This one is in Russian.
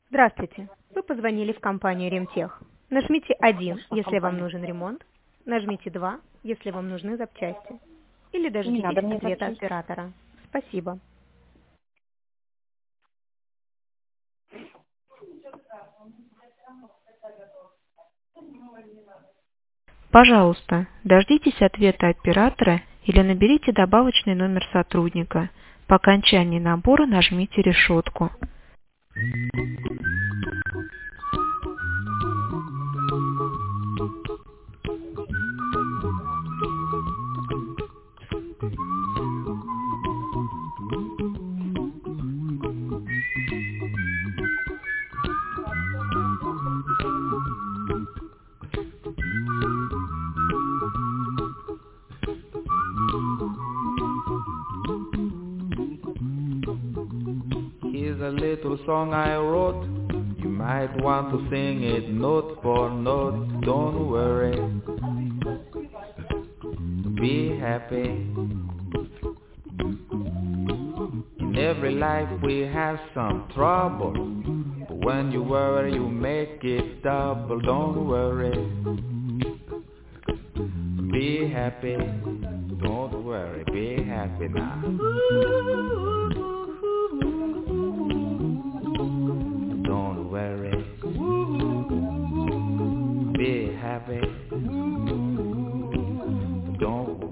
Здравствуйте. Вы позвонили в компанию Ремтех. Нажмите 1, если вам нужен ремонт. Нажмите 2, если вам нужны запчасти. Или Не дождитесь надо мне ответа запчасти. оператора. Спасибо. Пожалуйста, дождитесь ответа оператора или наберите добавочный номер сотрудника. По окончании набора нажмите решетку. Here's a little song I wrote. You might want to sing it note for note. Don't worry, be happy. In every life we have some trouble, but when you worry you make it double. Don't worry, be happy. Don't worry, be happy now.